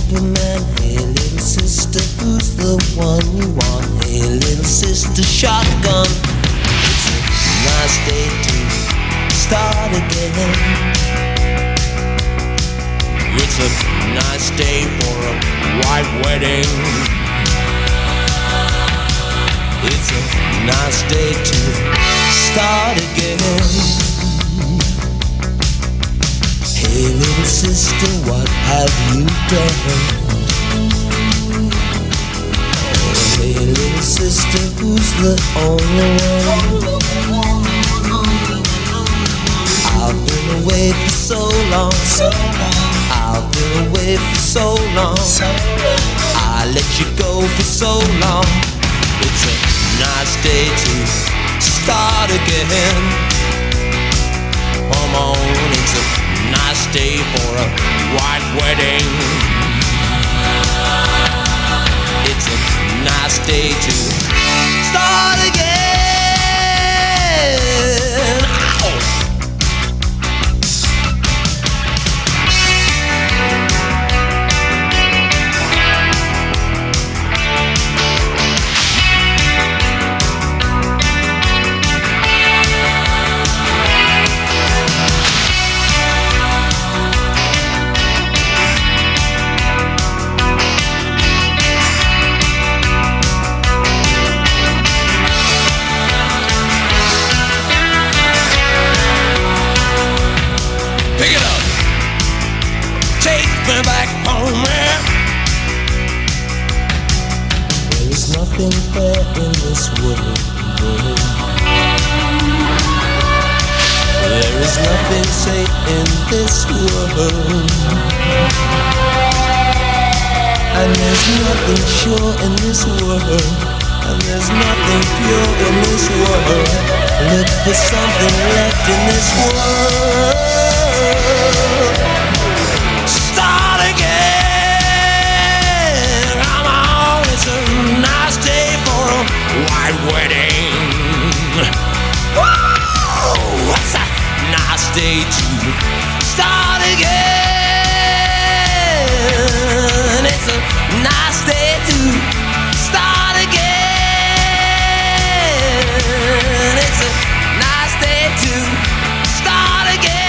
Superman. Hey little sister, who's the one you want? Hey little sister, shotgun. It's a nice day to start again. It's a nice day for a white wedding. It's a nice day to start again. Hey little sister, what have you done? Oh, hey little sister, who's the only one? I've been away for so long. I've been away for so long. I let you go for so long. It's a nice day to start again. Come on, it's a nice day for a white wedding. It's a nice day to start again. Ow! Back home, man. There is nothing fair in this world. There is nothing safe in this world. And there's nothing sure in this world. And there's nothing pure in this world. Look for something left in this world. Start again. Come on, it's a nice day for a white wedding. Whoa, it's a nice day to start again. It's a nice day to start again. It's a nice day to start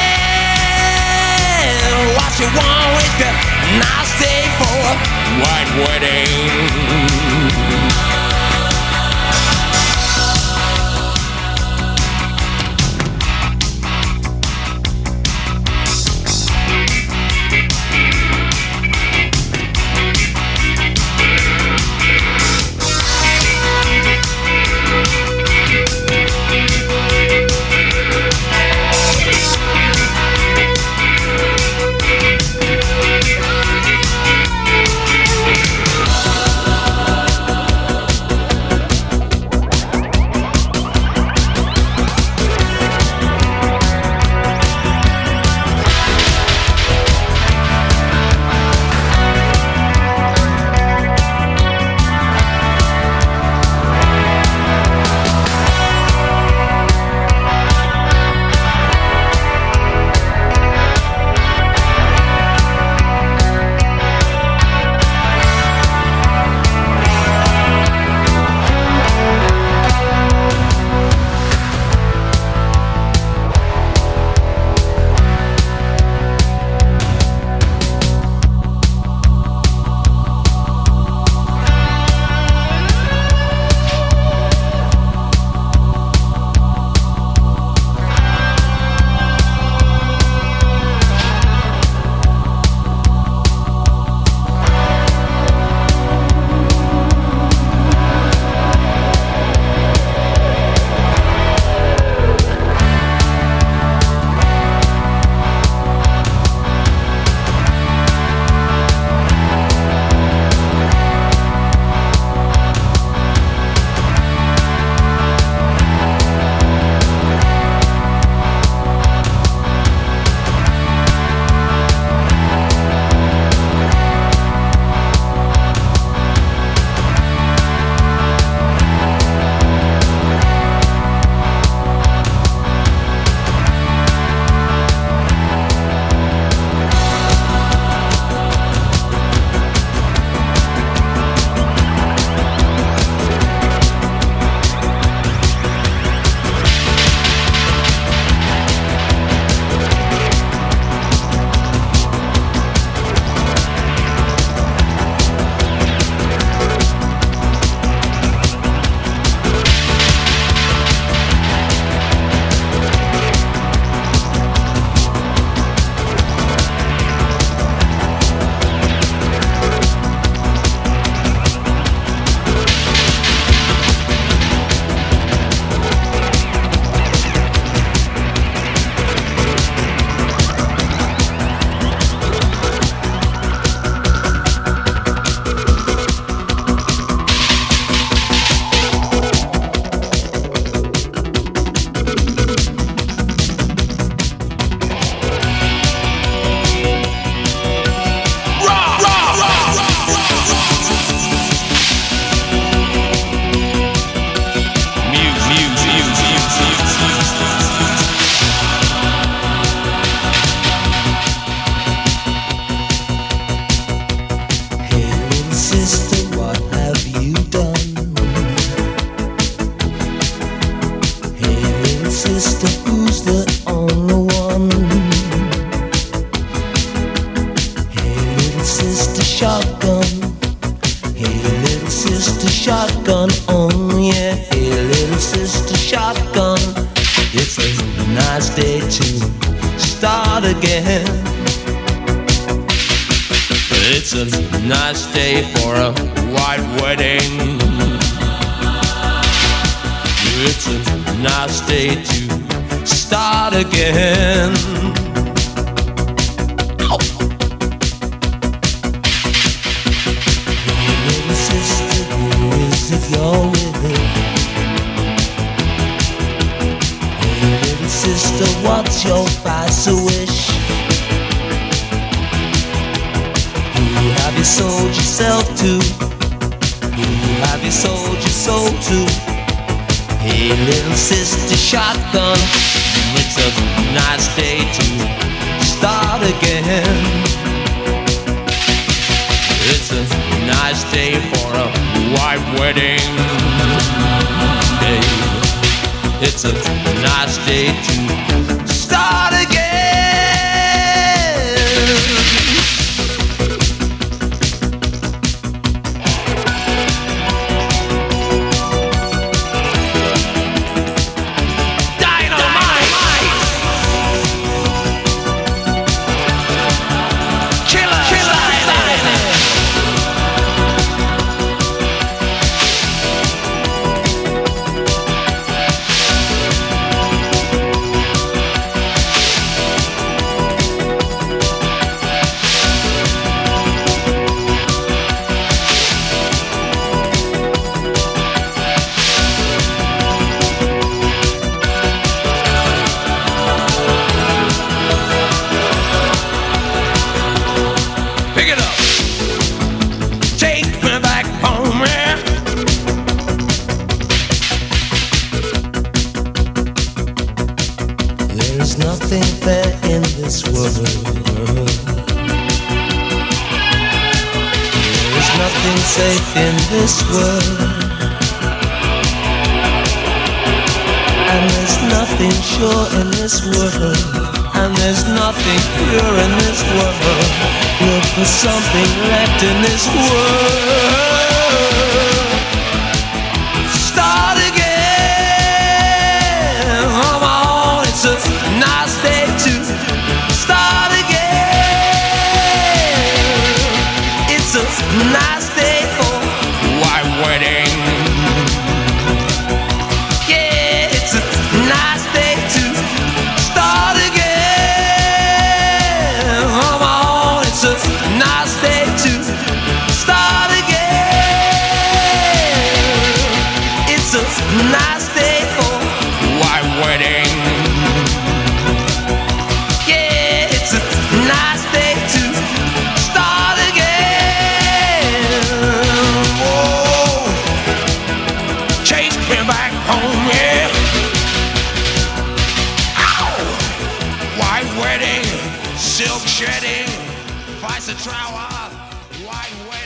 again. What you want with a nice day for a white wedding. shotgun. Hey, little sister shotgun. Oh yeah, hey, little sister shotgun. It's a nice day to start again. It's a nice day for a white wedding. It's a nice day to start again. Oh. Hey, little sister, who is it you're with? Hey, little sister, what's your vice wish? Who have you sold yourself to? Who have you sold your soul to? Hey, little sister shotgun, it's a nice day to start again. It's a nice day for a white wedding. Hey, it's a nice day to start again. There's nothing fair in this world. There's nothing safe in this world. And there's nothing sure in this world. And there's nothing pure in this world. Look for something left in this world. Start again. Come on, it's a nice day to start again. It's a nice day for white wedding. Yeah, it's a nice day to start again. Come on, it's a nice day to start again. It's a nice day for white wedding. Nice day to start again. Whoa, chase me back home, yeah. Ow! White wedding, silk shedding, vice a trower, white wedding.